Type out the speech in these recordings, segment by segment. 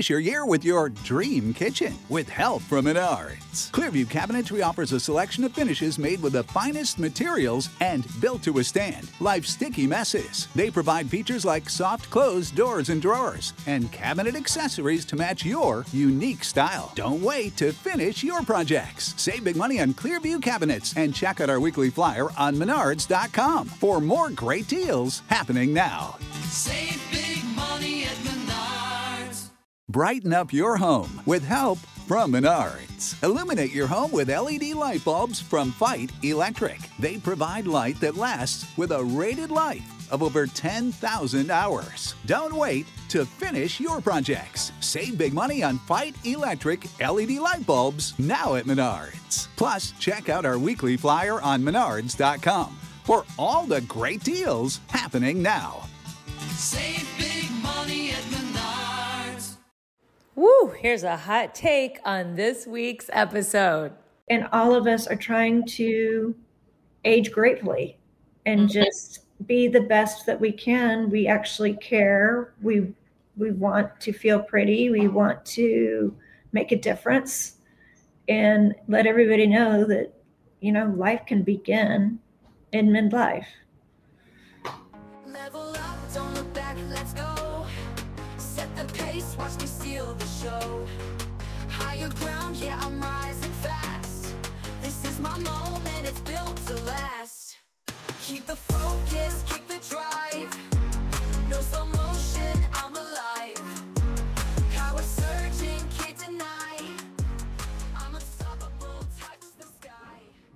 Finish your year with your dream kitchen with help from Menards. Clearview Cabinetry offers a selection of finishes made with the finest materials and built to withstand life's sticky messes. They provide features like soft close doors and drawers and cabinet accessories to match your unique style. Don't wait to finish your projects. Save big money on Clearview cabinets and check out our weekly flyer on Menards.com for more great deals happening now. Save big money at Menards. Brighten up your home with help from Menards. Illuminate your home with LED light bulbs from Fight Electric. They provide light that lasts with a rated life of over 10,000 hours. Don't wait to finish your projects. Save big money on Fight Electric LED light bulbs now at Menards. Plus, check out our weekly flyer on Menards.com for all the great deals happening now. Save big money at Menards. Woo, here's a hot take on this week's episode. And all of us are trying to age gratefully and just be the best that we can. We actually care. We want to feel pretty. We want to make a difference and let everybody know that, life can begin in midlife. Level up, don't look back, let's go. Set the pace, watch me steal the show. Higher ground, yeah, I'm rising fast. This is my moment, it's built to last. Keep the focus, keep the drive. No slow motion, I'm alive. Power surging, can't deny. I'm unstoppable, touch the sky.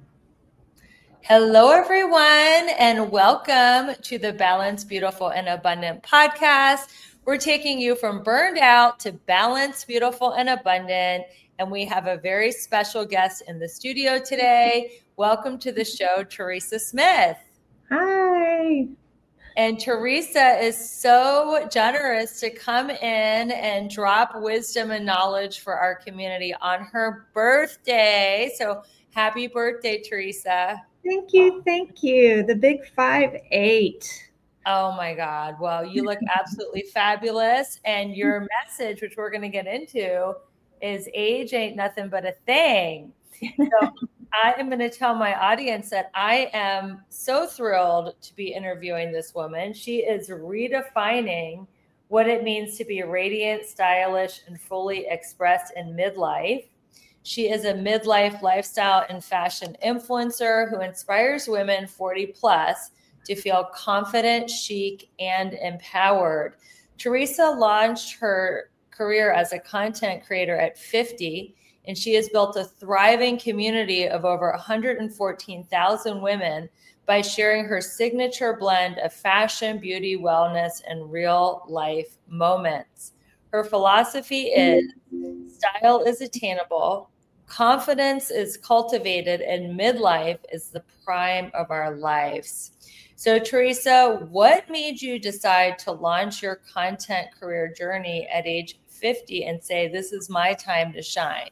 Hello, everyone, and welcome to the Balanced, Beautiful, and Abundant podcast. We're taking you from burned out to balanced, beautiful, and abundant. And we have a very special guest in the studio today. Welcome to the show, Teresa Smith. Hi. And Teresa is so generous to come in and drop wisdom and knowledge for our community on her birthday. So happy birthday, Teresa. Thank you. Thank you. The big 5'8". Oh my God. Well, you look absolutely fabulous. And your message, which we're going to get into, is age ain't nothing but a thing. So I am going to tell my audience that I am so thrilled to be interviewing this woman. She is redefining what it means to be radiant, stylish, and fully expressed in midlife. She is a midlife lifestyle and fashion influencer who inspires women 40 plus to feel confident, chic, and empowered. Teresa launched her career as a content creator at 50, and she has built a thriving community of over 114,000 women by sharing her signature blend of fashion, beauty, wellness, and real life moments. Her philosophy is style is attainable, confidence is cultivated, and midlife is the prime of our lives. So Teresa, what made you decide to launch your content career journey at age 50 and say, this is my time to shine?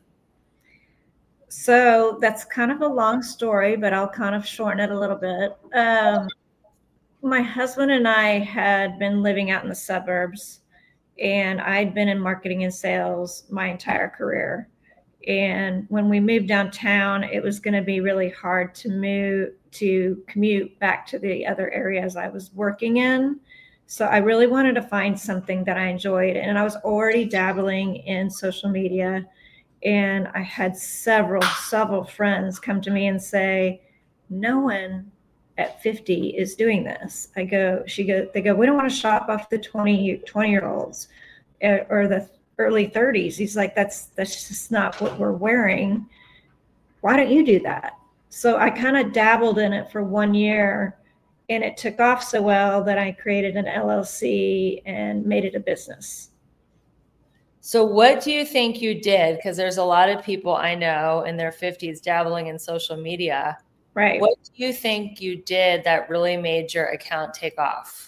So that's kind of a long story, but I'll kind of shorten it a little bit. My husband and I had been living out in the suburbs, and I'd been in marketing and sales my entire career. And when we moved downtown, it was going to be really hard to commute back to the other areas I was working in. So I really wanted to find something that I enjoyed. And I was already dabbling in social media. And I had several friends come to me and say, no one at 50 is doing this. They go, we don't want to shop off the 20-year-olds or the early 30s. He's like, that's just not what we're wearing. Why don't you do that? So I kind of dabbled in it for 1 year, and it took off so well that I created an LLC and made it a business. So what do you think you did? Because there's a lot of people I know in their 50s dabbling in social media. Right. What do you think you did that really made your account take off?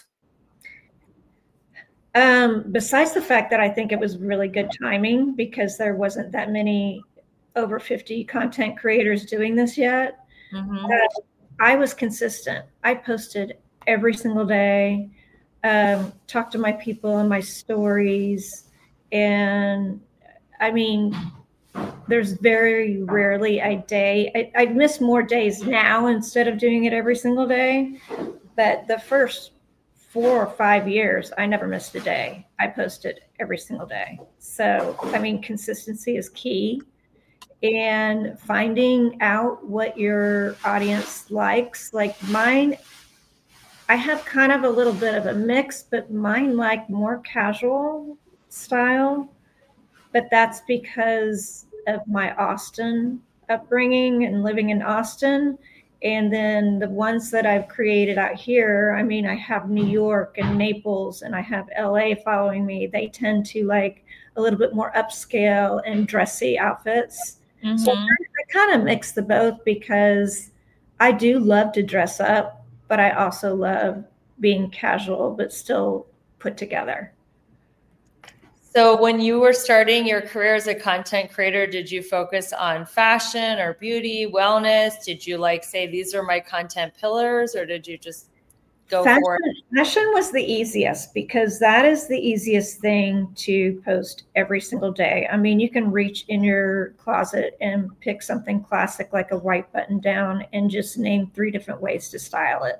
Besides the fact that I think it was really good timing because there wasn't that many over 50 content creators doing this yet. Mm-hmm. I was consistent. I posted every single day, talked to my people in my stories, And I mean, there's very rarely a day. I miss more days now instead of doing it every single day. But the first 4 or 5 years, I never missed a day. I posted every single day. So, I mean, consistency is key. And finding out what your audience likes, like mine, I have kind of a little bit of a mix, but mine like more casual style. But that's because of my Austin upbringing and living in Austin. And then the ones that I've created out here, I mean, I have New York and Naples and I have LA following me. They tend to like a little bit more upscale and dressy outfits. So I kind of mix the both because I do love to dress up, but I also love being casual, but still put together. So when you were starting your career as a content creator, did you focus on fashion or beauty, wellness? Did you like say, these are my content pillars, or did you just go for it? Fashion was the easiest because that is the easiest thing to post every single day. I mean, you can reach in your closet and pick something classic like a white button down and just name 3 different ways to style it.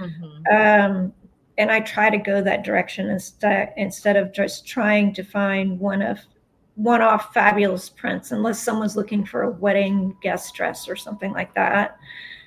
And I try to go that direction instead of just trying to find one-off fabulous prints, unless someone's looking for a wedding guest dress or something like that.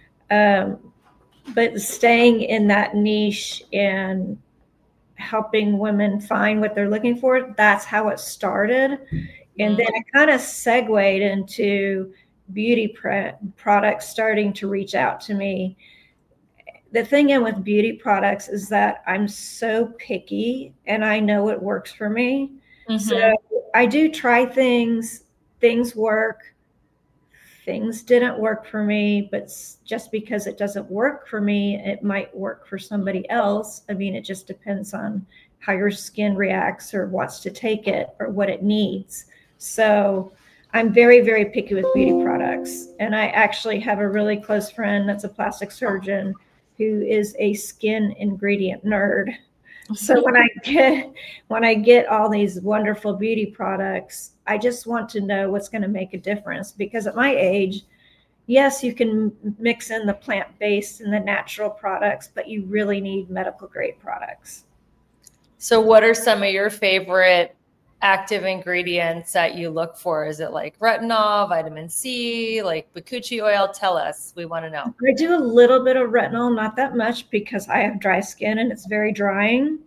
But staying in that niche and helping women find what they're looking for, that's how it started. And then I kind of segued into beauty products starting to reach out to me. The thing in with beauty products is that I'm so picky and I know what works for me. So I do try things work, things didn't work for me, but just because it doesn't work for me, it might work for somebody else. I mean, it just depends on how your skin reacts or wants to take it or what it needs. So I'm very, very picky with beauty products. And I actually have a really close friend that's a plastic surgeon who is a skin ingredient nerd. So when I get all these wonderful beauty products, I just want to know what's going to make a difference, because at my age, yes, you can mix in the plant-based and the natural products, but you really need medical grade products. So what are some of your favorite active ingredients that you look for? Is it like retinol, vitamin C, like bakuchi oil? Tell us. We want to know. I do a little bit of retinol, not that much because I have dry skin and it's very drying.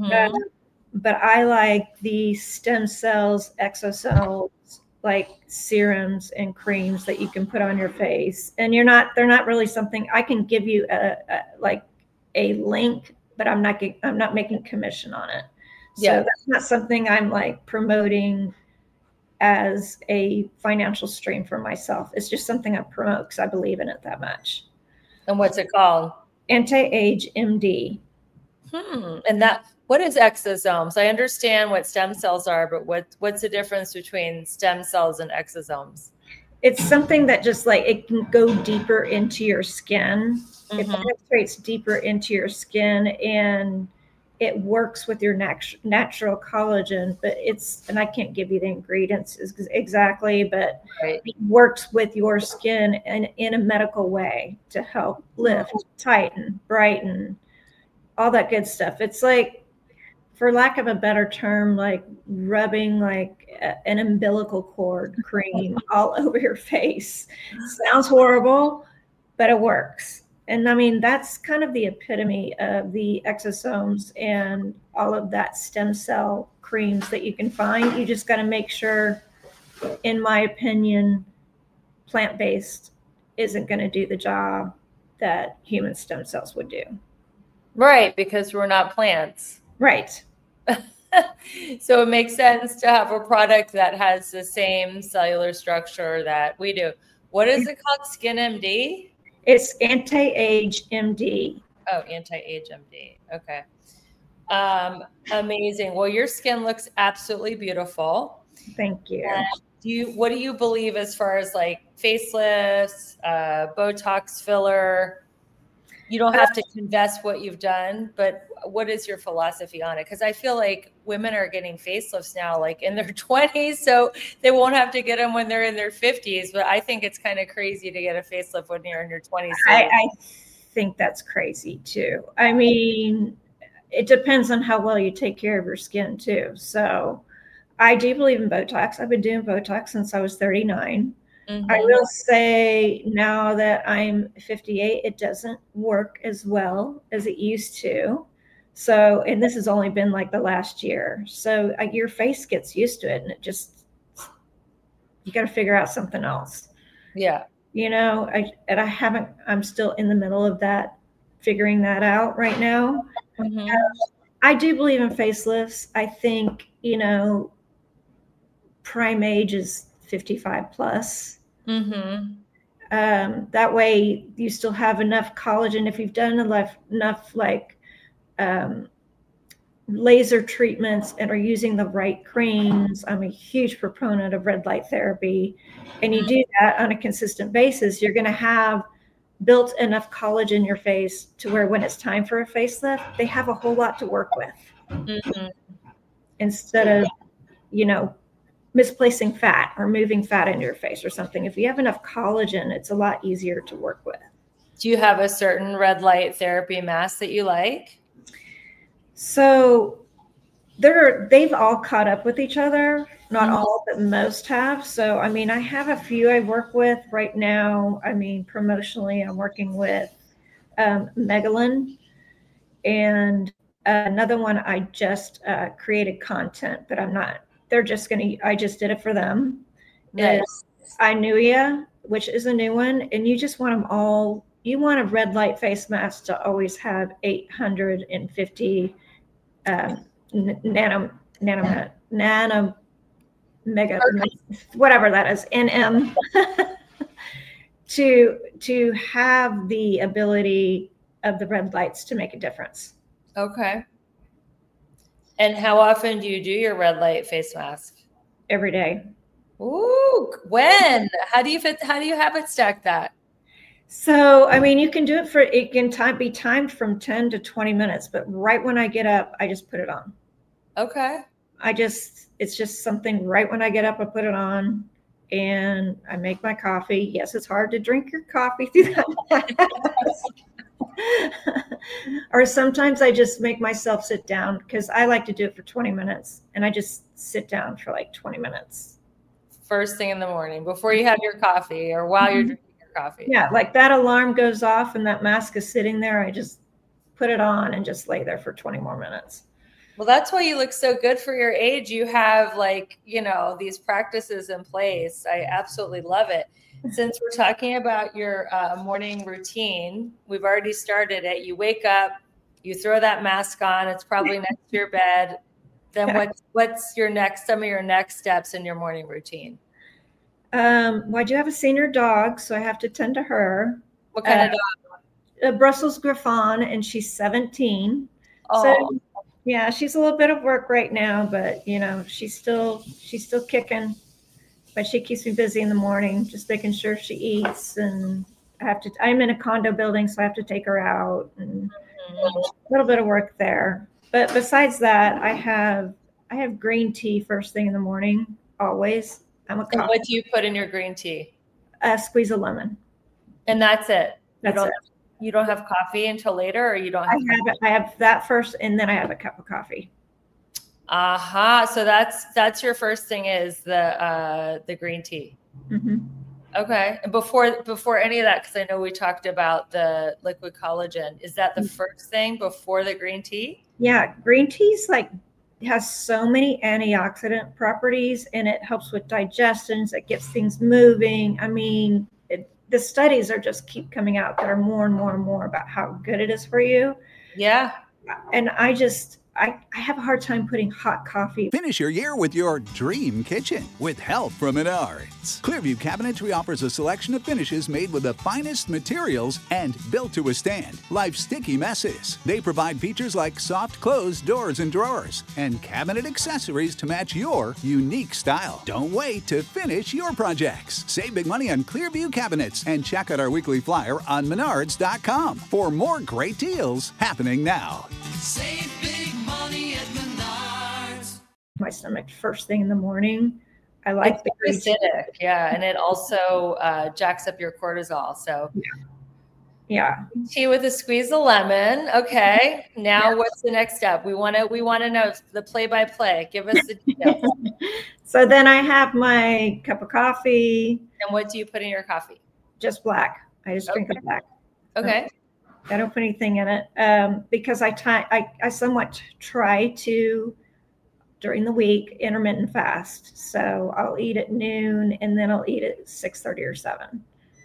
But I like the stem cells, exosomes, like serums and creams that you can put on your face. And they're not really something I can give you a link, but I'm not making commission on it. So that's not something I'm like promoting as a financial stream for myself. It's just something I promote because I believe in it that much. And what's it called? Anti-Age MD. And what is exosomes? I understand what stem cells are, but what's the difference between stem cells and exosomes? It's something that just like it can go deeper into your skin. It penetrates deeper into your skin and it works with your natural collagen, but and I can't give you the ingredients exactly, but it works with your skin and in a medical way to help lift, tighten, brighten, all that good stuff. It's like, for lack of a better term, like rubbing like an umbilical cord cream all over your face. Sounds horrible, but it works. And I mean, that's kind of the epitome of the exosomes and all of that stem cell creams that you can find. You just got to make sure, in my opinion, plant-based isn't going to do the job that human stem cells would do. Right, because we're not plants. Right. So it makes sense to have a product that has the same cellular structure that we do. What is it called? Skin MD? It's Anti-Age MD. Oh, Anti-Age MD. Okay. Amazing. Well, your skin looks absolutely beautiful. Thank you. What do you believe as far as like facelifts, Botox filler? You don't have to confess what you've done, but what is your philosophy on it? Because I feel like women are getting facelifts now, like in their 20s, so they won't have to get them when they're in their 50s. But I think it's kind of crazy to get a facelift when you're in your 20s. So I think that's crazy too. I mean, it depends on how well you take care of your skin too. So I do believe in Botox. I've been doing Botox since I was 39. I will say now that I'm 58, it doesn't work as well as it used to. So, and this has only been like the last year. So your face gets used to it, and you got to figure out something else. Yeah. You know, I'm still in the middle of that, figuring that out right now. I do believe in facelifts. I think, you know, prime age is 55 plus. That way you still have enough collagen. If you've done enough like laser treatments and are using the right creams, I'm a huge proponent of red light therapy, and you do that on a consistent basis, you're going to have built enough collagen in your face to where when it's time for a facelift, they have a whole lot to work with instead of, you know, misplacing fat or moving fat into your face or something. If you have enough collagen, it's a lot easier to work with. Do you have a certain red light therapy mask that you like? So they've all caught up with each other. Not all, but most have. So, I mean, I have a few I work with right now. I mean, promotionally, I'm working with Megalyn, and another one I just created content, but I just did it for them. Nice. Inuia, which is a new one, and you just want them all. You want a red light face mask to always have 850 nano mega, whatever that is, NM, to have the ability of the red lights to make a difference. Okay. And how often do you do your red light face mask? Every day. Ooh, when? How do you habit stack that? So, I mean, you can do it can be timed from 10 to 20 minutes, but right when I get up, I just put it on. Okay. It's just something right when I get up, I put it on and I make my coffee. Yes, it's hard to drink your coffee through that. Or sometimes I just make myself sit down because I like to do it for 20 minutes and I just sit down for like 20 minutes. First thing in the morning before you have your coffee or while you're drinking your coffee. Yeah, like that alarm goes off and that mask is sitting there. I just put it on and just lay there for 20 more minutes. Well, that's why you look so good for your age. You have these practices in place. I absolutely love it. Since we're talking about your morning routine, we've already started it. You wake up, you throw that mask on. It's probably next to your bed. Then what's some of your next steps in your morning routine? Well, I do have a senior dog, so I have to tend to her. What kind of dog? A Brussels Griffon, and she's 17. Oh. So yeah, she's a little bit of work right now, but you know, she's still kicking. But she keeps me busy in the morning, just making sure she eats. And I'm in a condo building, so I have to take her out, and a little bit of work there. But besides that, I have green tea first thing in the morning, always. I'm a coffee. What do you put in your green tea? A squeeze of lemon. And that's it. That's it. You don't have coffee until later, or you don't have I have that first, and then I have a cup of coffee. Aha. So that's your first thing is the green tea. Okay. And before any of that, because I know we talked about the liquid collagen, is that the first thing before the green tea? Yeah, green tea's has so many antioxidant properties, and it helps with digestions. It gets things moving. I mean, the studies are just keep coming out that are more and more and more about how good it is for you. Yeah. And I I have a hard time putting hot coffee. Finish your year with your dream kitchen with help from Menards. Clearview Cabinetry offers a selection of finishes made with the finest materials and built to withstand life's sticky messes. They provide features like soft close doors and drawers and cabinet accessories to match your unique style. Don't wait to finish your projects. Save big money on Clearview cabinets and check out our weekly flyer on Menards.com for more great deals happening now. Save big money at Menards. My stomach first thing in the morning. I like it's acidic, yeah, and it also jacks up your cortisol. So yeah. Tea with a squeeze of lemon. Okay, now what's the next step? We want to know the play-by-play. Give us the details. So then I have my cup of coffee. And what do you put in your coffee? Just black. I just drink it black. Okay. I don't put anything in it because I somewhat try to, during the week, intermittent fast. So I'll eat at noon and then I'll eat at 6:30 or 7.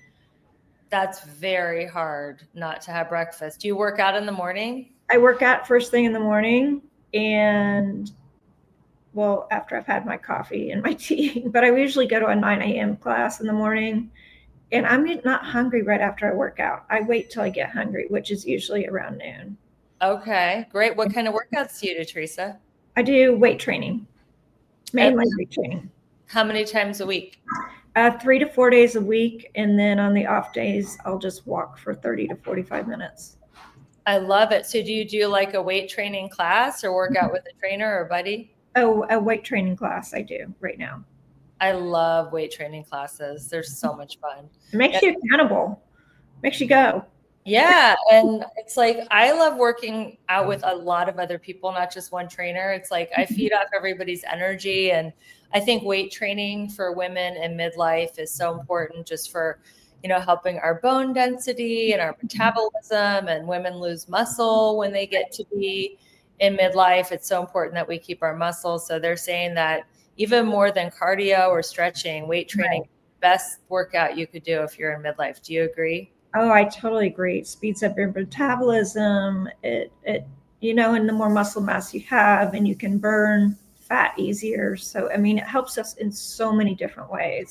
That's very hard not to have breakfast. Do you work out in the morning? I work out first thing in the morning and, well, after I've had my coffee and my tea. But I usually go to a 9 a.m. class in the morning. And I'm not hungry right after I work out. I wait till I get hungry, which is usually around noon. Okay, great. What kind of workouts do you do, Teresa? I do weight training, mainly weight training. How many times a week? 3 to 4 days a week. And then on the off days, I'll just walk for 30 to 45 minutes. I love it. So do you do like a weight training class or work out with a trainer or a buddy? Oh, a weight training class I do right now. I love weight training classes. They're so much fun. It makes you accountable. Makes you go. Yeah. And it's like, I love working out with a lot of other people, not just one trainer. It's like, I feed off everybody's energy. And I think weight training for women in midlife is so important just for, helping our bone density and our metabolism, and women lose muscle when they get to be in midlife. It's so important that we keep our muscles. So they're saying that even more than cardio or stretching, weight training, best workout you could do if you're in midlife. Do you agree? Oh, I totally agree. It speeds up your metabolism. It and the more muscle mass you have, and you can burn fat easier. So, it helps us in so many different ways.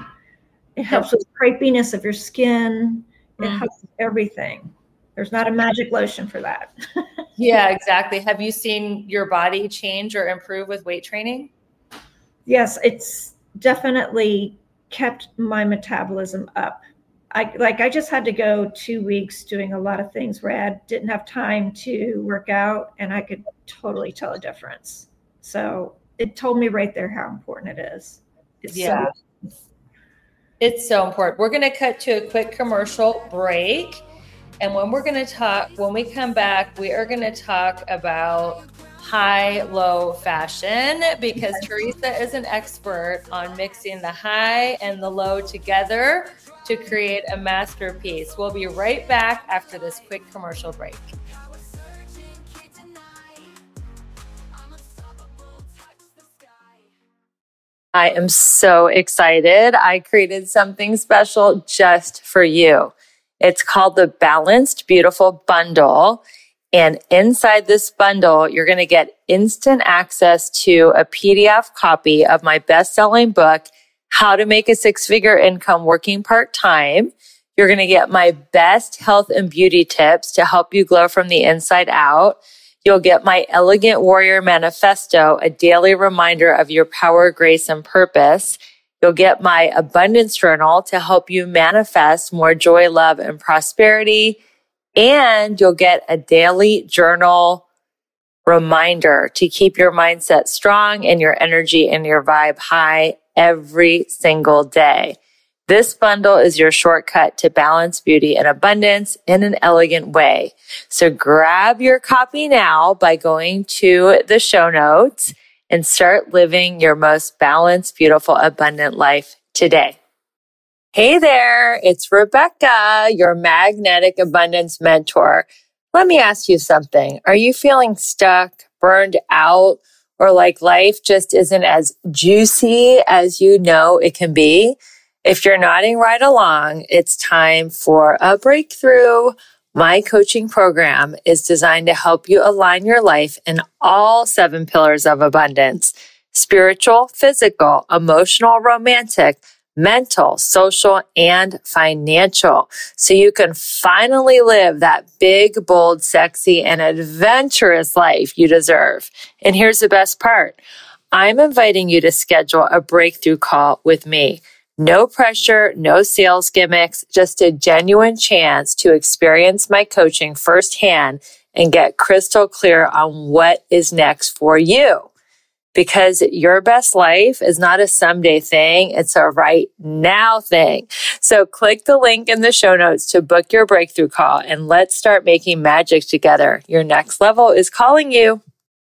It helps with crepiness of your skin. It helps with everything. There's not a magic lotion for that. Yeah, exactly. Have you seen your body change or improve with weight training? Yes, it's definitely kept my metabolism up. I just had to go 2 weeks doing a lot of things where I didn't have time to work out, and I could totally tell a difference. So it told me right there how important it is. It's so important. We're going to cut to a quick commercial break. And when we come back, we are going to talk about high-low fashion, because Teresa is an expert on mixing the high and the low together to create a masterpiece. We'll be right back after this quick commercial break. I am so excited. I created something special just for you. It's called the Balanced Beautiful Bundle. And inside this bundle, you're going to get instant access to a PDF copy of my best-selling book, How to Make a Six-Figure Income Working Part-Time. You're going to get my best health and beauty tips to help you glow from the inside out. You'll get my Elegant Warrior Manifesto, a daily reminder of your power, grace, and purpose. You'll get my Abundance Journal to help you manifest more joy, love, and prosperity. And you'll get a daily journal reminder to keep your mindset strong and your energy and your vibe high every single day. This bundle is your shortcut to balance, beauty, and abundance in an elegant way. So grab your copy now by going to the show notes and start living your most balanced, beautiful, abundant life today. Hey there, it's Rebecca, your magnetic abundance mentor. Let me ask you something. Are you feeling stuck, burned out, or like life just isn't as juicy as you know it can be? If you're nodding right along, it's time for a breakthrough. My coaching program is designed to help you align your life in all 7 pillars of abundance: spiritual, physical, emotional, romantic, mental, social, and financial. So you can finally live that big, bold, sexy, and adventurous life you deserve. And here's the best part. I'm inviting you to schedule a breakthrough call with me. No pressure, no sales gimmicks, just a genuine chance to experience my coaching firsthand and get crystal clear on what is next for you. Because your best life is not a someday thing, it's a right now thing. So click the link in the show notes to book your breakthrough call and let's start making magic together. Your next level is calling you.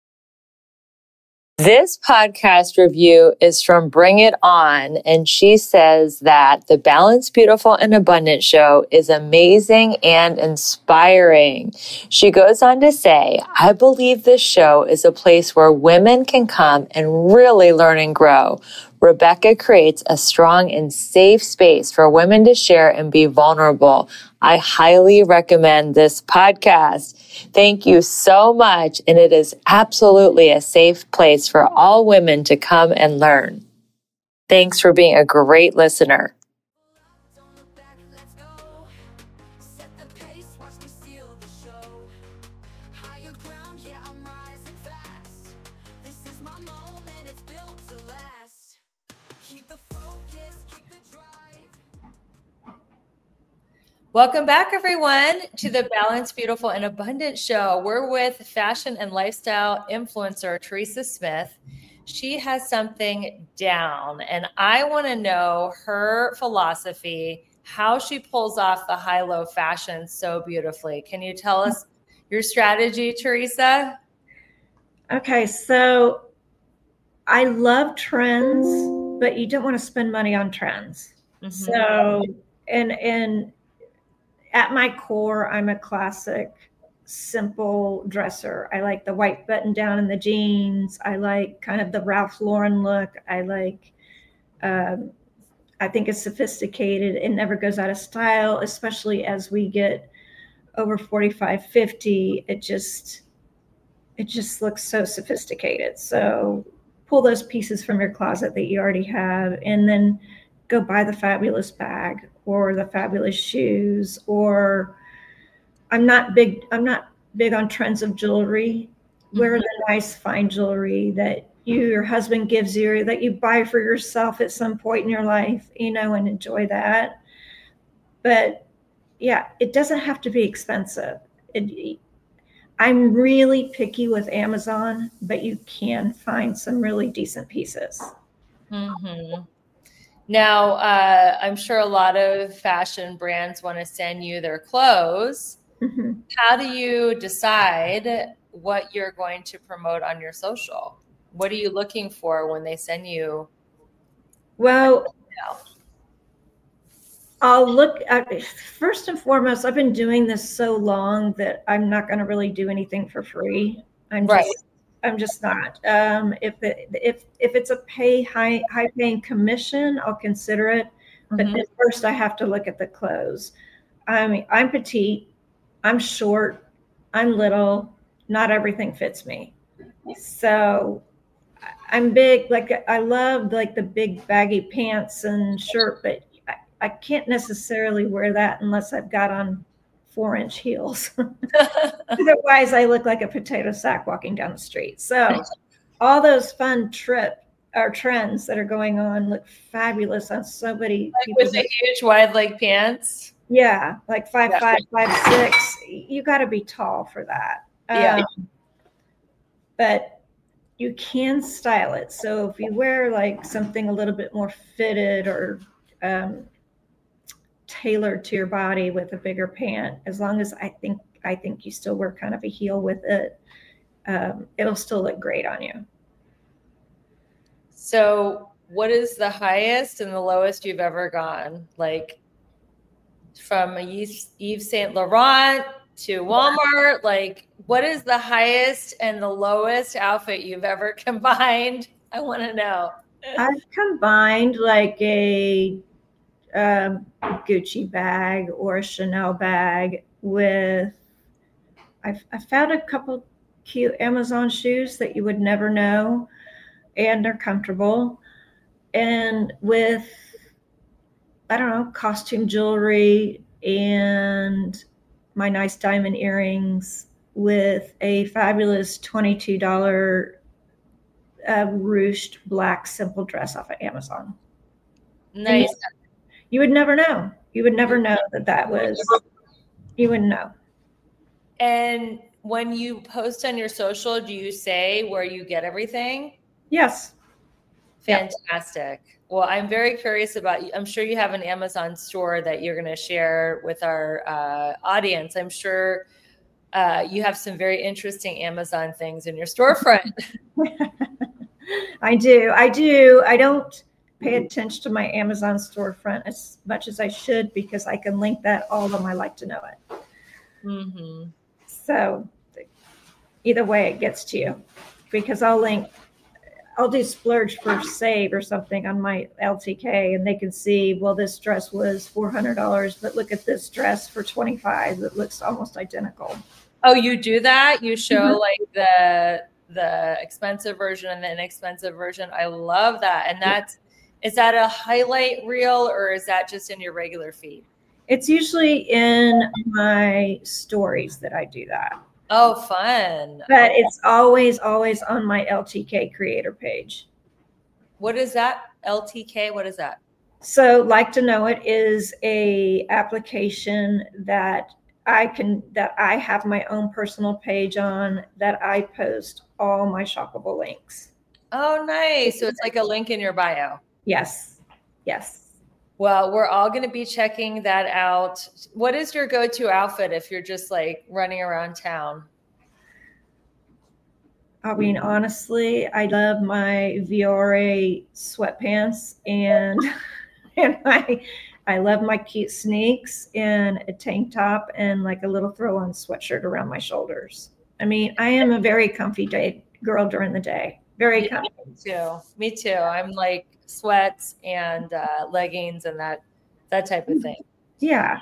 This podcast review is from Bring It On, and she says that the Balanced, Beautiful, and Abundant show is amazing and inspiring. She goes on to say, I believe this show is a place where women can come and really learn and grow. Rebecca creates a strong and safe space for women to share and be vulnerable. I highly recommend this podcast. Thank you so much, and it is absolutely a safe place for all women to come and learn. Thanks for being a great listener. Don't look back, let's go. Set the pace, watch me steal the show. Higher ground, yeah, I'm rising fast. This is my moment, it's built to last. Keep the focus, keep the drive. Welcome back, everyone, to the Balanced, Beautiful, and Abundant show. We're with fashion and lifestyle influencer Teresa Smith. She has something down, and I want to know her philosophy, how she pulls off the high-low fashion so beautifully. Can you tell us your strategy, Teresa? Okay, so I love trends, but you don't want to spend money on trends. Mhm. So, and at my core, I'm a classic, simple dresser. I like the white button down and the jeans. I like kind of the Ralph Lauren look. I like, I think it's sophisticated. It never goes out of style, especially as we get over 45, 50. It just looks so sophisticated. So pull those pieces from your closet that you already have and then go buy the fabulous bag or the fabulous shoes. Or I'm not big on trends of jewelry. Wear the nice fine jewelry that your husband gives you, or that you buy for yourself at some point in your life, and enjoy that. But yeah, it doesn't have to be expensive. I'm really picky with Amazon, but you can find some really decent pieces. Mm-hmm. Now, I'm sure a lot of fashion brands want to send you their clothes. Mm-hmm. How do you decide what you're going to promote on your social? What are you looking for when they send you? Well, I'll look at, first and foremost, I've been doing this so long that I'm not going to really do anything for free. I'm just not. If it's a high paying commission, I'll consider it. But then first I have to look at the clothes. I mean, I'm petite, I'm short, I'm little, not everything fits me. So I'm big, like I love like the big baggy pants and shirt, but I can't necessarily wear that unless I've got on 4-inch heels. Otherwise, I look like a potato sack walking down the street. So all those fun trends that are going on look fabulous on so many people. With the huge wide leg pants? Yeah, like 5'5", 5'6". You got to be tall for that. Yeah. But you can style it. So if you wear like something a little bit more fitted or tailored to your body with a bigger pant, as long as I think you still wear kind of a heel with it, it'll still look great on you. So what is the highest and the lowest you've ever gone? Like from Yves Saint Laurent to Walmart, like what is the highest and the lowest outfit you've ever combined? I want to know. I've combined like a Gucci bag or a Chanel bag with, I found a couple cute Amazon shoes that you would never know, and they're comfortable. And with, I don't know, costume jewelry and my nice diamond earrings with a fabulous $22 ruched black simple dress off of Amazon. Nice. You would never know. You would never know that was, you wouldn't know. And when you post on your social, do you say where you get everything? Yes. Fantastic. Yeah. Well, I'm very curious about you. I'm sure you have an Amazon store that you're going to share with our audience. I'm sure you have some very interesting Amazon things in your storefront. I do. I don't pay attention to my Amazon storefront as much as I should, because I can link that all on my Like to Know It. Mm-hmm. So either way it gets to you, because I'll do splurge for save or something on my LTK, and they can see, well, this dress was $400, but look at this dress for $25 that looks almost identical. Oh, you do that? You show like the expensive version and the inexpensive version. I love that. And is that a highlight reel, or is that just in your regular feed? It's usually in my stories that I do that. Oh, fun. But it's always on my LTK creator page. What is that? LTK? What is that? So Like to Know It is a application that I have my own personal page on, that I post all my shoppable links. Oh, nice. So it's like a link in your bio. Yes. Well, we're all going to be checking that out. What is your go-to outfit if you're just like running around town? I mean, honestly, I love my Viore sweatpants, and I love my cute sneaks and a tank top and like a little throw-on sweatshirt around my shoulders. I mean, I am a very comfy girl during the day. Very comfy. Me too. I'm like sweats and leggings and that type of thing. Yeah.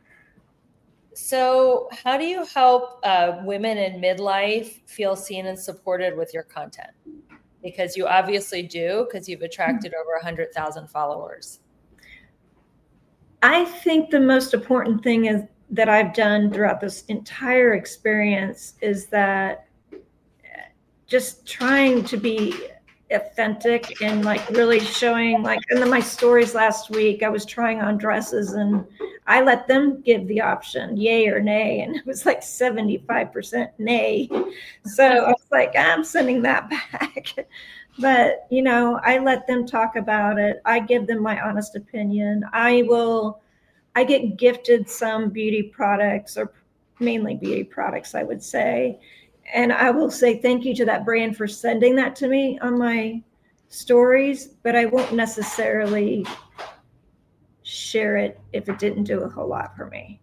So how do you help women in midlife feel seen and supported with your content? Because you obviously do, because you've attracted over 100,000 followers. I think the most important thing is that I've done throughout this entire experience is that just trying to be authentic and like really showing, like in my stories last week, I was trying on dresses and I let them give the option, yay or nay. And it was like 75% nay. So I was like, I'm sending that back. But, I let them talk about it. I give them my honest opinion. I get gifted some beauty products, or mainly beauty products, I would say. And I will say thank you to that brand for sending that to me on my stories, but I won't necessarily share it if it didn't do a whole lot for me.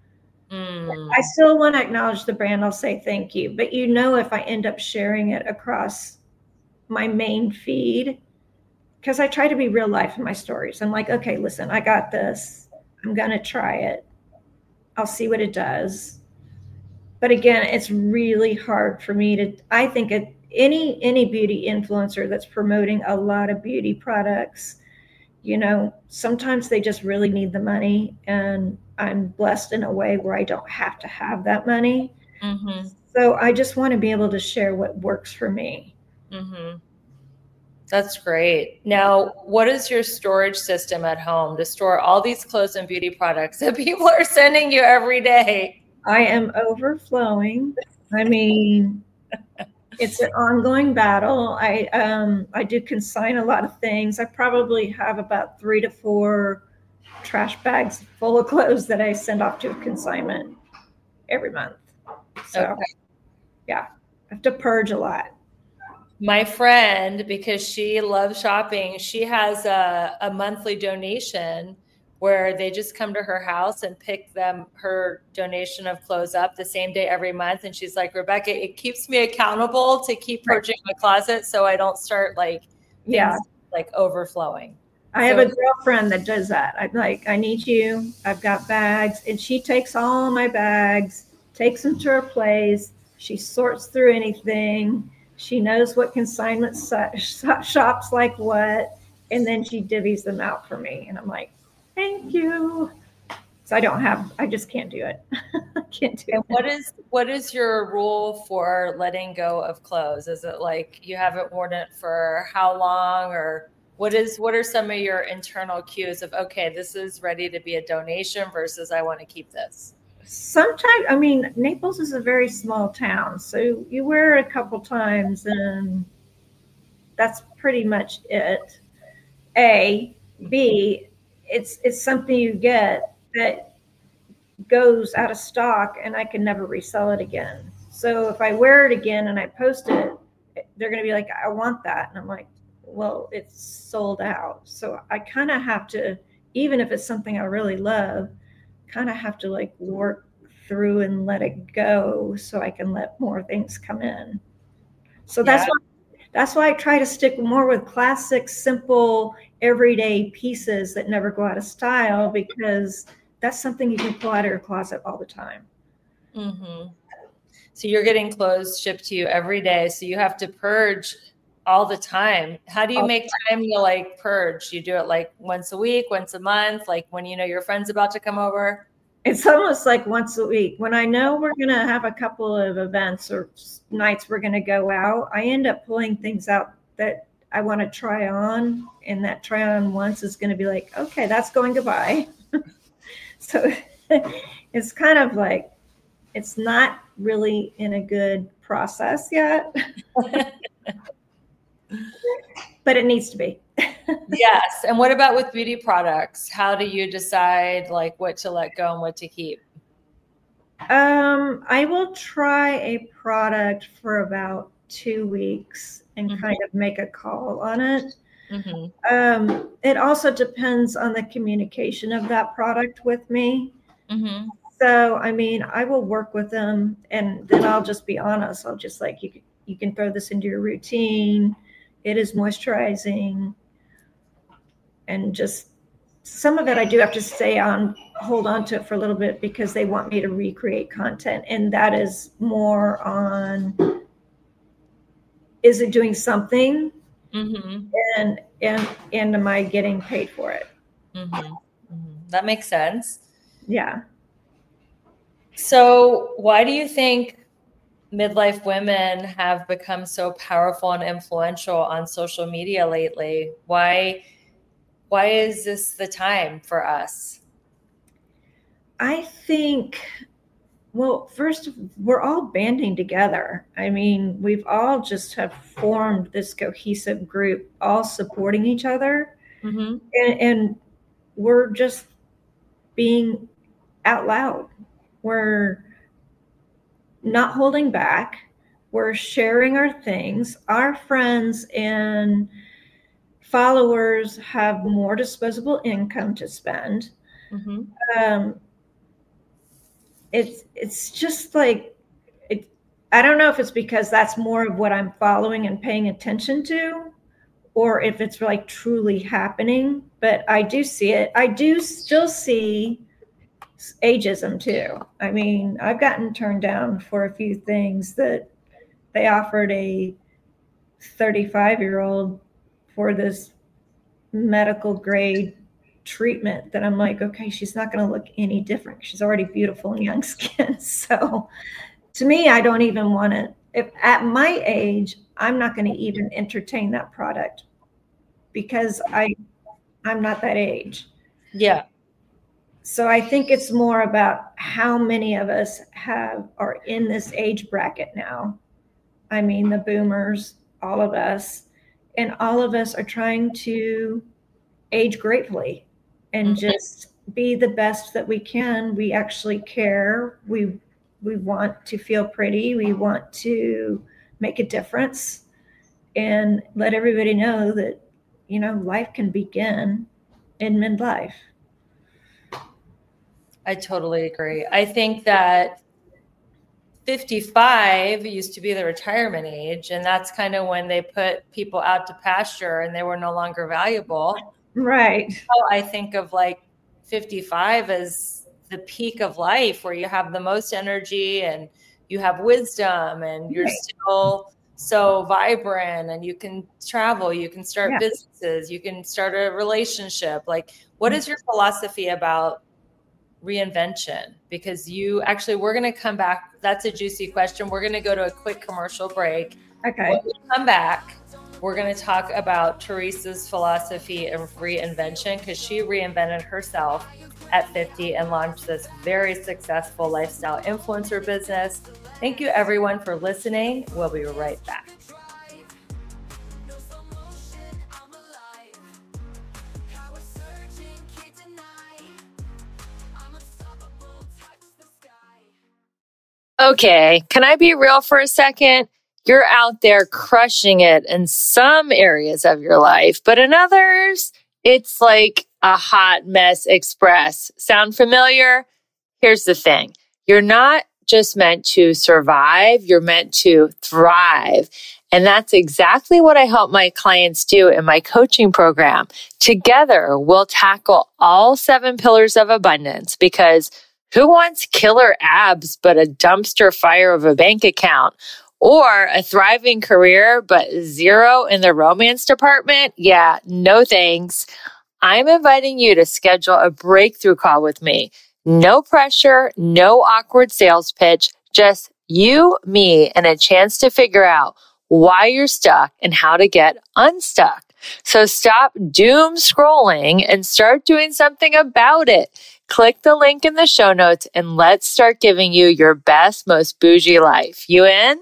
I still want to acknowledge the brand. I'll say thank you. But if I end up sharing it across my main feed, because I try to be real life in my stories. I'm like, okay, listen, I got this. I'm going to try it. I'll see what it does. But again, it's really hard for me I think any beauty influencer that's promoting a lot of beauty products, sometimes they just really need the money, and I'm blessed in a way where I don't have to have that money. Mm-hmm. So I just want to be able to share what works for me. Mm-hmm. That's great. Now, what is your storage system at home to store all these clothes and beauty products that people are sending you every day? I am overflowing. I mean, it's an ongoing battle. I do consign a lot of things. I probably have about 3 to 4 trash bags full of clothes that I send off to consignment every month. So, yeah, I have to purge a lot. My friend, because she loves shopping, she has a monthly donation where they just come to her house and pick her donation of clothes up the same day every month. And she's like, Rebecca, it keeps me accountable to keep purging my closet so I don't start like overflowing. I have a girlfriend that does that. I'm like, I need you. I've got bags. And she takes all my bags, takes them to her place. She sorts through anything. She knows what consignment shops like what. And then she divvies them out for me. And I'm like, thank you. So I just can't do it. I can't do it. What is your rule for letting go of clothes? Is it like you haven't worn it for how long, or what are some of your internal cues of, okay, this is ready to be a donation versus I want to keep this? Sometimes, I mean, Naples is a very small town, so you wear it a couple times and that's pretty much it. A, B, it's something you get that goes out of stock and I can never resell it again. So if I wear it again and I post it, they're going to be like, I want that. And I'm like, well, it's sold out. So I kind of have to, even if it's something I really love, kind of have to like work through and let it go so I can let more things come in. So that's why I try to stick more with classic, simple, everyday pieces that never go out of style, because that's something you can pull out of your closet all the time. Mm-hmm. So you're getting clothes shipped to you every day. So you have to purge all the time. How do you make time to like purge? You do it like once a week, once a month, like when you know your friend's about to come over? It's almost like once a week. When I know we're going to have a couple of events or nights we're going to go out, I end up pulling things out that I want to try on. And that try on once is going to be like, okay, that's going goodbye. So it's kind of like, it's not really in a good process yet, but it needs to be. Yes. And what about with beauty products? How do you decide like what to let go and what to keep? I will try a product for about 2 weeks and kind of make a call on it. Mm-hmm. It also depends on the communication of that product with me. Mm-hmm. So, I mean, I will work with them and then I'll just be honest. I'll just like, you can throw this into your routine. It is moisturizing. And just some of it I do have to hold on to it for a little bit because they want me to recreate content. And that is more on, is it doing something? Mm-hmm. And am I getting paid for it? Mm-hmm. Mm-hmm. That makes sense. Yeah. So why do you think midlife women have become so powerful and influential on social media lately? Why is this the time for us? I think, well, first, we're all banding together. I mean, we've all just have formed this cohesive group, all supporting each other. Mm-hmm. And we're just being out loud. We're not holding back. We're sharing our things. Our friends and followers have more disposable income to spend. Mm-hmm. It's just like, I don't know if it's because that's more of what I'm following and paying attention to, or if it's like truly happening, but I do see it. I do still see ageism too. I mean, I've gotten turned down for a few things that they offered a 35-year-old for this medical grade treatment that I'm like, okay, she's not going to look any different. She's already beautiful and young skin. So to me, I don't even want to, if at my age, I'm not going to even entertain that product because I'm not that age. Yeah. So I think it's more about how many of us are in this age bracket now. I mean, the boomers, all of us, and all of us are trying to age gratefully and just be the best that we can. We actually care. We want to feel pretty. We want to make a difference and let everybody know that, you know, life can begin in midlife. I totally agree. I think that 55 used to be the retirement age, and that's kind of when they put people out to pasture and they were no longer valuable. Right. So I think of like 55 as the peak of life where you have the most energy and you have wisdom and you're still so vibrant and you can travel, you can start businesses, you can start a relationship. Like, what is your philosophy about reinvention? Because we're going to come back. That's a juicy question. We're going to go to a quick commercial break. Okay. When we come back, we're going to talk about Teresa's philosophy of reinvention, because she reinvented herself at 50 and launched this very successful lifestyle influencer business. Thank you, everyone, for listening. We'll be right back. Okay, can I be real for a second? You're out there crushing it in some areas of your life, but in others, it's like a hot mess express. Sound familiar? Here's the thing. You're not just meant to survive, you're meant to thrive. And that's exactly what I help my clients do in my coaching program. Together, we'll tackle all 7 pillars of abundance, because who wants killer abs but a dumpster fire of a bank account? Or a thriving career but zero in the romance department? Yeah, no thanks. I'm inviting you to schedule a breakthrough call with me. No pressure, no awkward sales pitch, just you, me, and a chance to figure out why you're stuck and how to get unstuck. So stop doom scrolling and start doing something about it. Click the link in the show notes and let's start giving you your best, most bougie life. You in?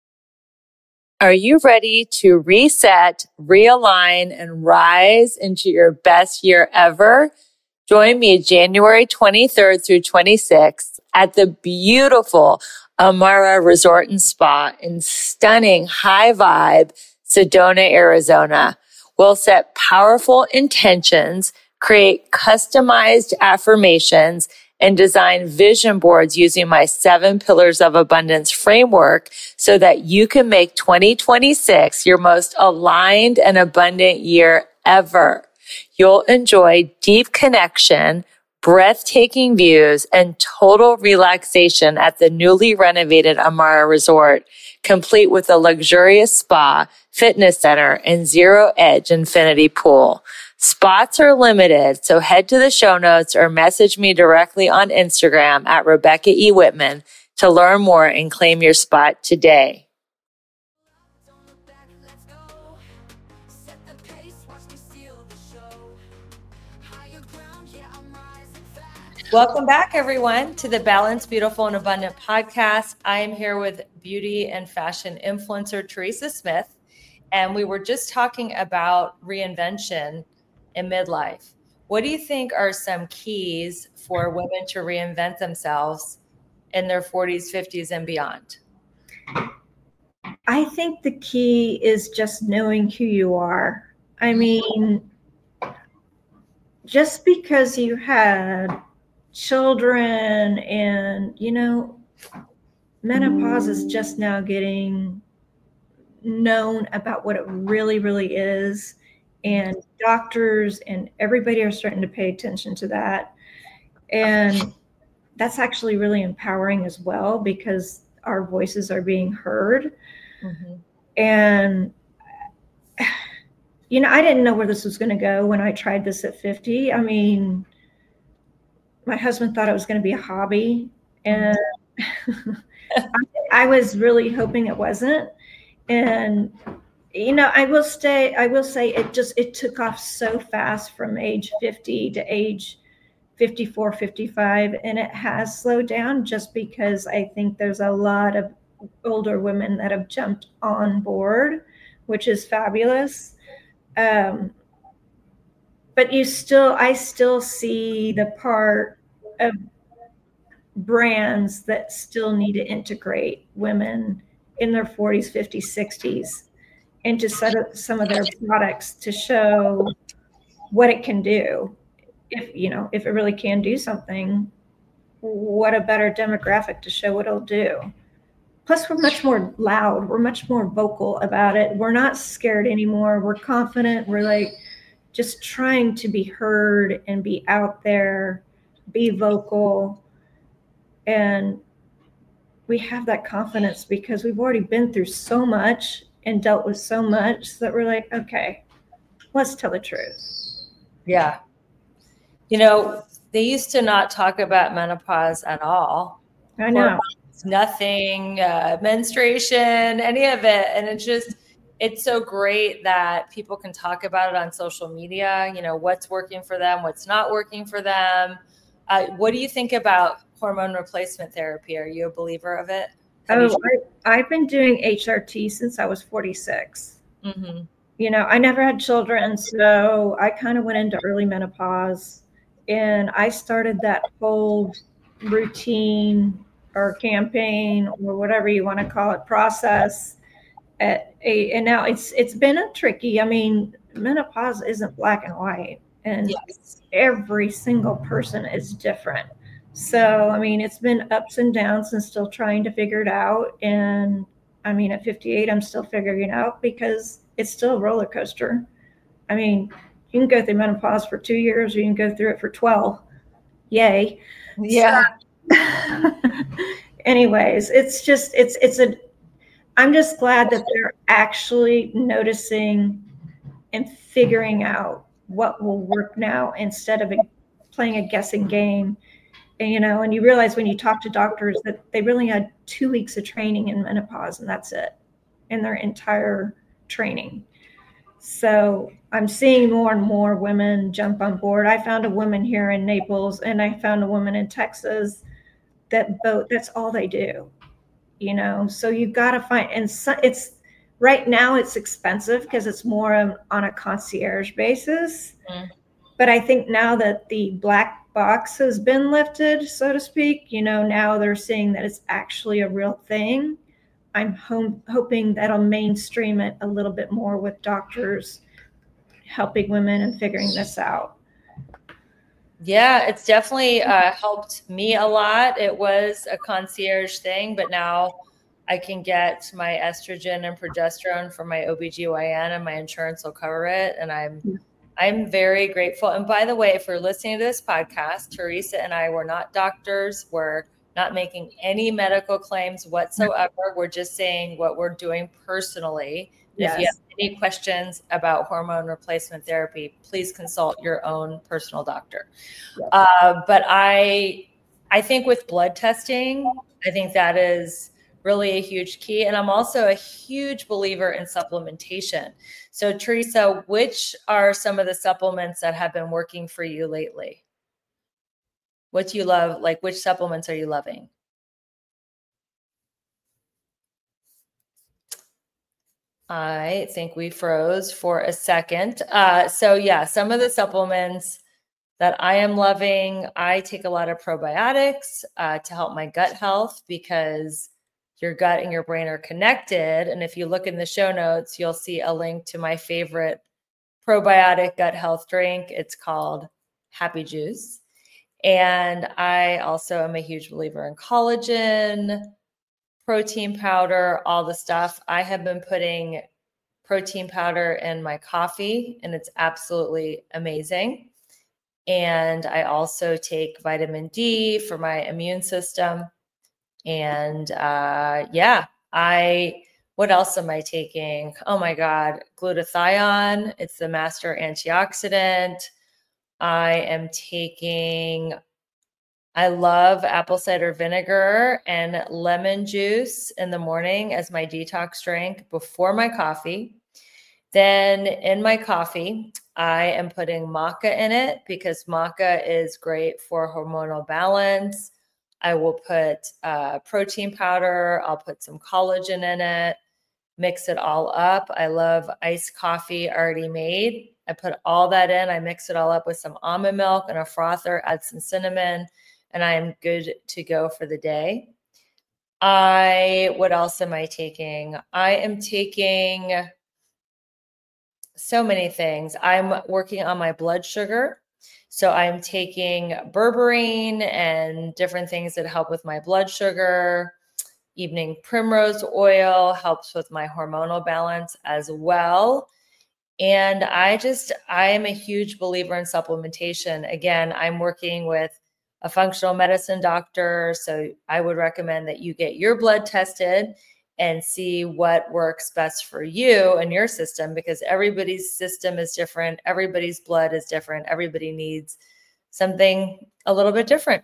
Are you ready to reset, realign, and rise into your best year ever? Join me January 23rd through 26th at the beautiful Amara Resort and Spa in stunning high vibe Sedona, Arizona. We'll set powerful intentions, create customized affirmations, and design vision boards using my 7 Pillars of Abundance framework so that you can make 2026 your most aligned and abundant year ever. You'll enjoy deep connection, breathtaking views, and total relaxation at the newly renovated Amara Resort, complete with a luxurious spa, fitness center, and zero-edge infinity pool. Spots are limited, so head to the show notes or message me directly on Instagram at Rebecca E. Whitman to learn more and claim your spot today. Welcome back, everyone, to the Balanced, Beautiful, and Abundant podcast. I am here with beauty and fashion influencer Teresa Smith, and we were just talking about reinvention in midlife. What do you think are some keys for women to reinvent themselves in their 40s, 50s, and beyond? I think the key is just knowing who you are. I mean, just because you had children and, menopause is just now getting known about what it really, really is. And doctors and everybody are starting to pay attention to that. And that's actually really empowering as well, because our voices are being heard. Mm-hmm. And, I didn't know where this was going to go when I tried this at 50. I mean, my husband thought it was going to be a hobby. And I was really hoping it wasn't. And I will say it took off so fast from age 50 to age 54, 55, and it has slowed down just because I think there's a lot of older women that have jumped on board, which is fabulous. But I still see the part of brands that still need to integrate women in their 40s, 50s, 60s into some of their products to show what it can do. If it really can do something, what a better demographic to show what it'll do. Plus, we're much more loud. We're much more vocal about it. We're not scared anymore. We're confident. We're like, just trying to be heard and be out there, be vocal. And we have that confidence because we've already been through so much and dealt with so much that we're like, okay, let's tell the truth. Yeah. You know, they used to not talk about menopause at all. I know. Nothing, menstruation, any of it. And it's so great that people can talk about it on social media, you know, what's working for them, what's not working for them. What do you think about hormone replacement therapy? Are you a believer of it? I've been doing HRT since I was 46. Mm-hmm. You know, I never had children, so I kind of went into early menopause, and I started that whole routine or campaign or whatever you want to call it process and now it's been a tricky. I mean, menopause isn't black and white, and Yes. every single person is different. So I mean, it's been ups and downs and still trying to figure it out. And I mean, at 58 I'm still figuring it out because it's still a roller coaster. I mean, you can go through menopause for 2 years or you can go through it for 12. Yay. Yeah. So, anyways, I'm just glad that they're actually noticing and figuring out what will work now instead of playing a guessing game. And, you know, and you realize when you talk to doctors that they really had 2 weeks of training in menopause and that's it in their entire training. So I'm seeing more and more women jump on board. I found a woman here in Naples and I found a woman in Texas that's all they do, you know. So you've got to find, and so it's right now it's expensive because it's more on a concierge basis. But I think now that the black box has been lifted, so to speak, you know, now they're seeing that it's actually a real thing. I'm hoping that'll mainstream it a little bit more with doctors helping women and figuring this out. Yeah, it's definitely helped me a lot. It was a concierge thing, but now I can get my estrogen and progesterone from my OBGYN and my insurance will cover it. And I'm very grateful. And by the way, if you're listening to this podcast, Teresa and I were not doctors. We're not making any medical claims whatsoever. We're just saying what we're doing personally. Yes. If you have any questions about hormone replacement therapy, please consult your own personal doctor. Yes. But I think with blood testing, I think that is really a huge key. And I'm also a huge believer in supplementation. So Teresa, which are some of the supplements that have been working for you lately? What do you love? Like, which supplements are you loving? I think we froze for a second. So yeah, some of the supplements that I am loving, I take a lot of probiotics to help my gut health because your gut and your brain are connected. And if you look in the show notes, you'll see a link to my favorite probiotic gut health drink. It's called Happy Juice. And I also am a huge believer in collagen, protein powder, all the stuff. I have been putting protein powder in my coffee, and it's absolutely amazing. And I also take vitamin D for my immune system. And what else am I taking? Oh my God, glutathione. It's the master antioxidant. I love apple cider vinegar and lemon juice in the morning as my detox drink before my coffee. Then in my coffee, I am putting maca in it because maca is great for hormonal balance. I will put protein powder. I'll put some collagen in it, mix it all up. I love iced coffee already made. I put all that in. I mix it all up with some almond milk and a frother, add some cinnamon, and I am good to go for the day. What else am I taking? I am taking so many things. I'm working on my blood sugar. So I'm taking berberine and different things that help with my blood sugar. Evening primrose oil helps with my hormonal balance as well. And I am a huge believer in supplementation. Again, I'm working with a functional medicine doctor. So I would recommend that you get your blood tested and see what works best for you and your system, because everybody's system is different. Everybody's blood is different. Everybody needs something a little bit different.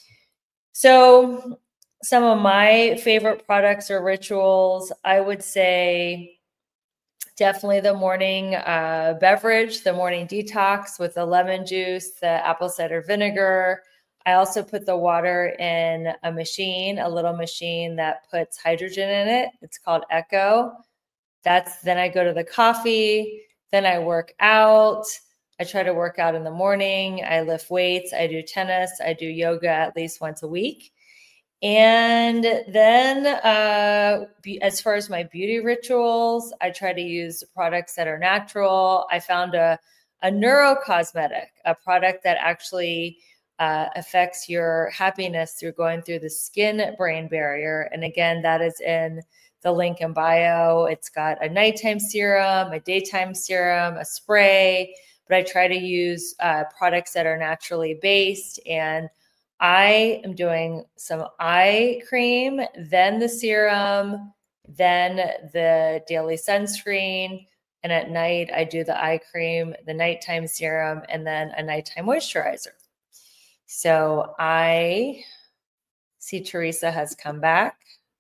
So some of my favorite products or rituals, I would say definitely the morning beverage, the morning detox with the lemon juice, the apple cider vinegar. I also put the water in a little machine that puts hydrogen in it. It's called Echo. Then I go to the coffee. Then I work out. I try to work out in the morning. I lift weights. I do tennis. I do yoga at least once a week. And then as far as my beauty rituals, I try to use products that are natural. I found a neurocosmetic, a product that actually affects your happiness through going through the skin-brain barrier. And again, that is in the link in bio. It's got a nighttime serum, a daytime serum, a spray, but I try to use products that are naturally based. And I am doing some eye cream, then the serum, then the daily sunscreen. And at night, I do the eye cream, the nighttime serum, and then a nighttime moisturizer. So I see Teresa has come back.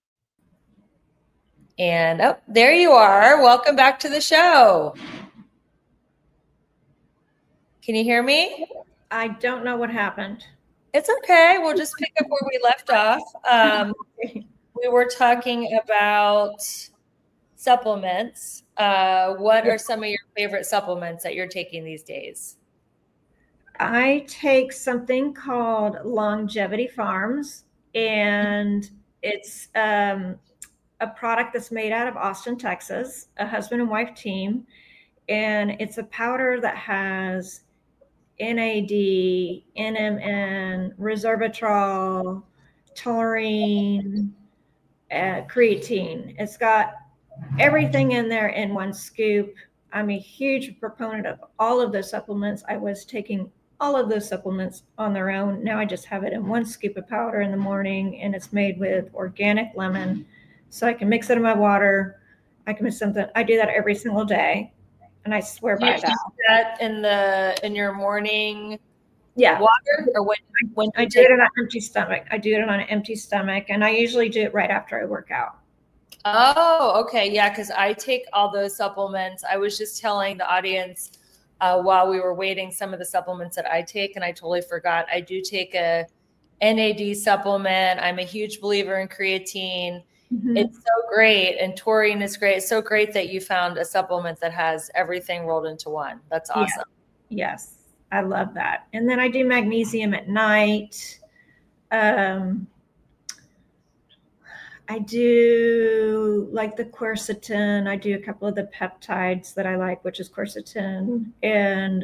And oh, there you are. Welcome back to the show. Can you hear me? I don't know what happened. It's okay. We'll just pick up where we left off. We were talking about supplements. What are some of your favorite supplements that you're taking these days? I take something called Longevity Farms, and it's a product that's made out of Austin, Texas, a husband and wife team. And it's a powder that has NAD, NMN, resveratrol, taurine, creatine. It's got everything in there in one scoop. I'm a huge proponent of all of those supplements. I was taking all of those supplements on their own. Now I just have it in one scoop of powder in the morning, and it's made with organic lemon. So I can mix it in my water. I can mix something. I do that every single day, and I swear by that. In your morning water, or when I do it on an empty stomach. I do it on an empty stomach, and I usually do it right after I work out. Oh, okay. Yeah, because I take all those supplements. I was just telling the audience while we were waiting some of the supplements that I take, and I totally forgot. I do take a NAD supplement. I'm a huge believer in creatine. Mm-hmm. It's so great. And taurine is great. It's so great that you found a supplement that has everything rolled into one. That's awesome. Yeah. Yes. I love that. And then I do magnesium at night. I do like the quercetin. I do a couple of the peptides that I like, which is quercetin. And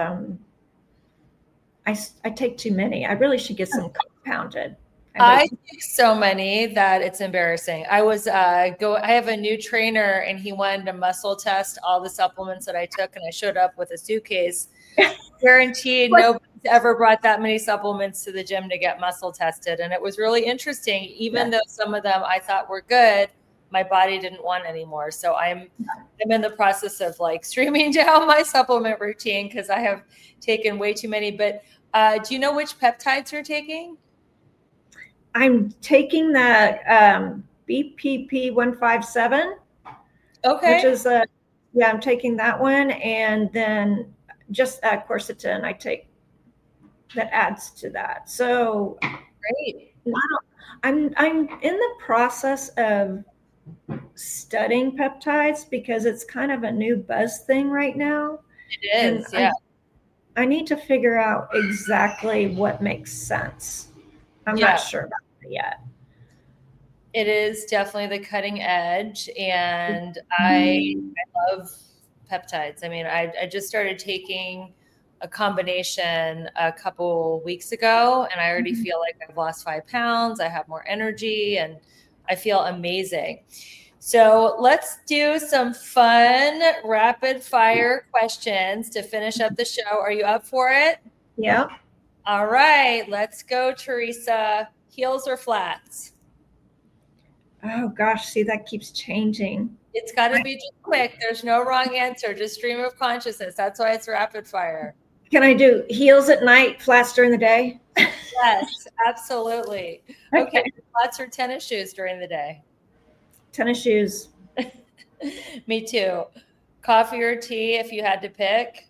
I take too many. I really should get some compounded. I take so many that it's embarrassing. I have a new trainer, and he wanted to muscle test all the supplements that I took, and I showed up with a suitcase. Guaranteed nobody's ever brought that many supplements to the gym to get muscle tested. And it was really interesting. Even though some of them I thought were good, my body didn't want anymore. So I'm in the process of like streaming down my supplement routine because I have taken way too many. But do you know which peptides you're taking? I'm taking that BPP 157. Okay. Which is I'm taking that one, and then just quercetin I take that adds to that. So great. I'm in the process of studying peptides because it's kind of a new buzz thing right now. It is, yeah. I need to figure out exactly what makes sense. I'm not sure about it yet. It is definitely the cutting edge, and I love peptides. I mean, I just started taking a combination a couple weeks ago, and I already feel like I've lost 5 pounds. I have more energy, and I feel amazing. So let's do some fun rapid fire questions to finish up the show. Are you up for it? Yeah. All right, let's go, Teresa. Heels or flats? Oh gosh, see, that keeps changing. It's got to be just quick. There's no wrong answer. Just stream of consciousness. That's why it's rapid fire. Can I do heels at night, flats during the day? Yes, absolutely. Okay, flats or tennis shoes during the day? Tennis shoes. Me too. Coffee or tea if you had to pick?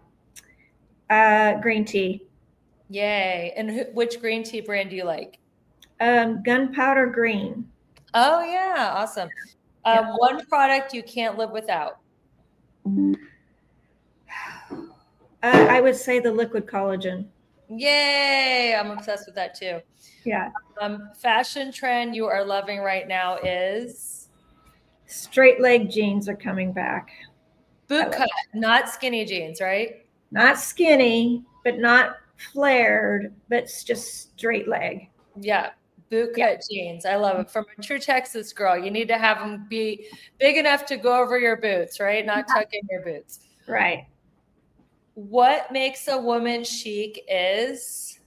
Green tea. Yay. And which green tea brand do you like? Gunpowder green. Oh, yeah. Awesome. One product you can't live without? I would say the liquid collagen. Yay. I'm obsessed with that too. Yeah. Fashion trend you are loving right now is? Straight leg jeans are coming back. Boot cut, not skinny jeans, right? Not skinny, but not flared, but it's just straight leg. Yeah. Boot cut jeans. I love it. From a true Texas girl, you need to have them be big enough to go over your boots, right? Not tuck in your boots. Right. What makes a woman chic is?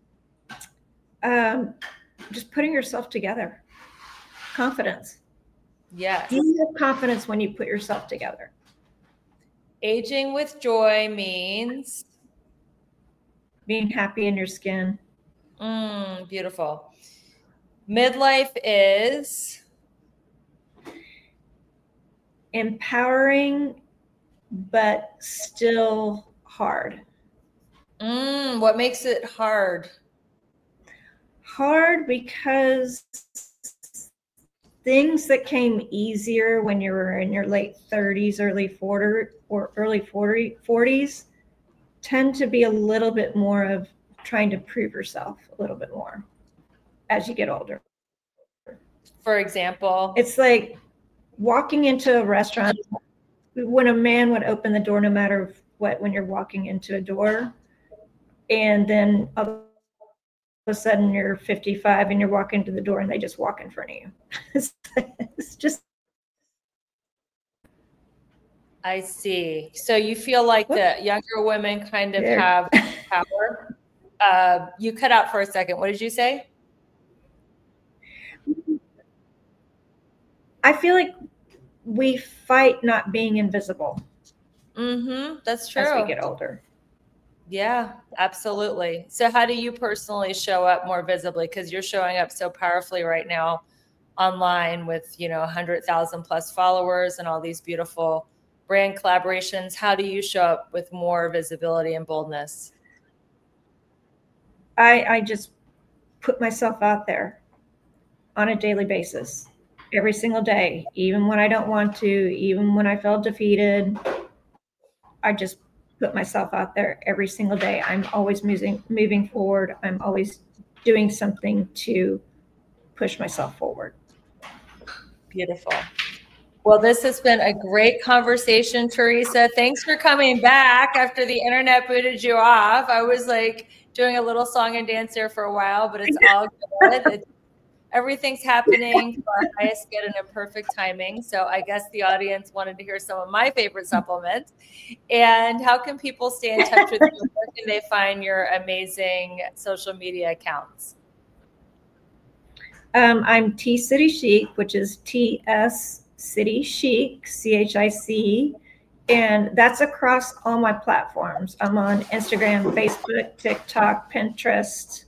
Just putting yourself together. Confidence. Yes. You have confidence when you put yourself together. Aging with joy means? Being happy in your skin. Beautiful. Midlife is? Empowering, but still hard. What makes it hard? Hard because things that came easier when you were in your late 30s, early 40s tend to be a little bit more of trying to prove yourself a little bit more as you get older. For example? It's like walking into a restaurant, when a man would open the door, no matter what, when you're walking into a door, and then all of a sudden you're 55 and you're walking to the door and they just walk in front of you. It's just. I see. So you feel like the younger women kind of have power. You cut out for a second. What did you say? I feel like we fight not being invisible. That's true. As we get older. Yeah, absolutely. So how do you personally show up more visibly? Because you're showing up so powerfully right now online with, 100,000 plus followers and all these beautiful brand collaborations. How do you show up with more visibility and boldness? I just put myself out there on a daily basis, every single day, even when I don't want to, even when I felt defeated. I just put myself out there every single day. I'm always moving forward. I'm always doing something to push myself forward. Beautiful. Well, this has been a great conversation, Teresa. Thanks for coming back after the internet booted you off. I was like doing a little song and dance there for a while, but it's all good. Everything's happening for our highest good and in perfect timing. So I guess the audience wanted to hear some of my favorite supplements. And how can people stay in touch with you? Where can they find your amazing social media accounts? I'm T City Chic, which is TS City Chic, CHIC. And that's across all my platforms. I'm on Instagram, Facebook, TikTok, Pinterest.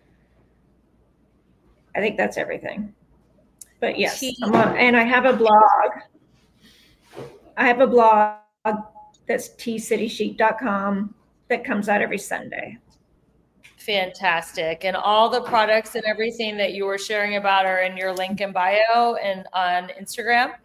I think that's everything. But yes, and I have a blog. I have a blog that's tcitychic.com that comes out every Sunday. Fantastic. And all the products and everything that you were sharing about are in your link in bio and on Instagram?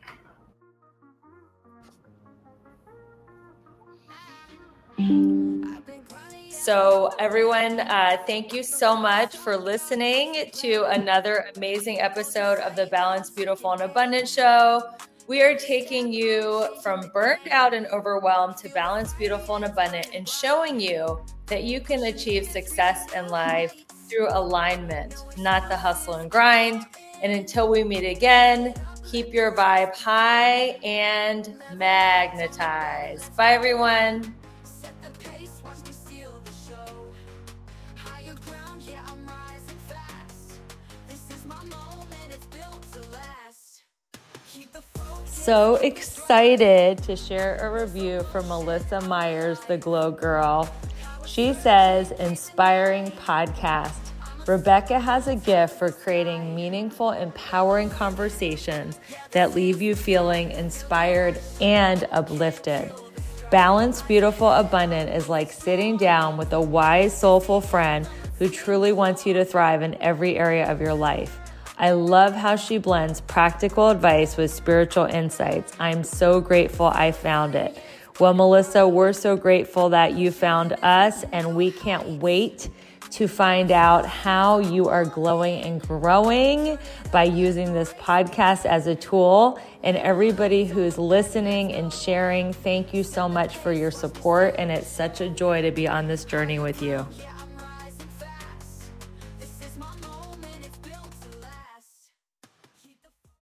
So everyone, thank you so much for listening to another amazing episode of the Balanced, Beautiful, and Abundant Show. We are taking you from burnt out and overwhelmed to balanced, beautiful, and abundant, and showing you that you can achieve success in life through alignment, not the hustle and grind. And until we meet again, Keep your vibe high and magnetized. Bye, everyone. Set the pace, watch me steal the show. Higher ground, yeah, I'm rising fast. This is my moment, it's built to last. Keep the focus. So excited to share a review from Melissa Myers, the Glow Girl. She says, inspiring podcast. Rebecca has a gift for creating meaningful, empowering conversations that leave you feeling inspired and uplifted. Balanced, beautiful, abundant is like sitting down with a wise, soulful friend who truly wants you to thrive in every area of your life. I love how she blends practical advice with spiritual insights. I'm so grateful I found it. Well, Melissa, we're so grateful that you found us, and we can't wait to find out how you are glowing and growing by using this podcast as a tool. And everybody who's listening and sharing, thank you so much for your support. And it's such a joy to be on this journey with you.